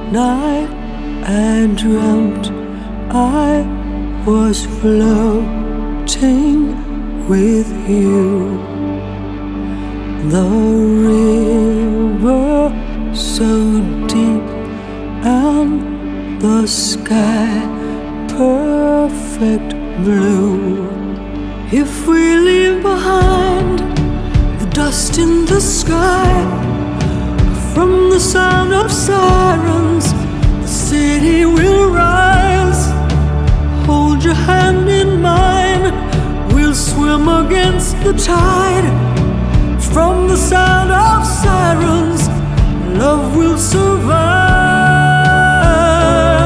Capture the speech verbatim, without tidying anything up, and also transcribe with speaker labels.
Speaker 1: night I dreamt I was floating with you. The river so deep and the sky perfect blue. If we leave behind the dust in the sky, from the sound of sirens the city will rise. Hold your hand in mine, we'll swim against the tide. From the sound of sirens, love will survive.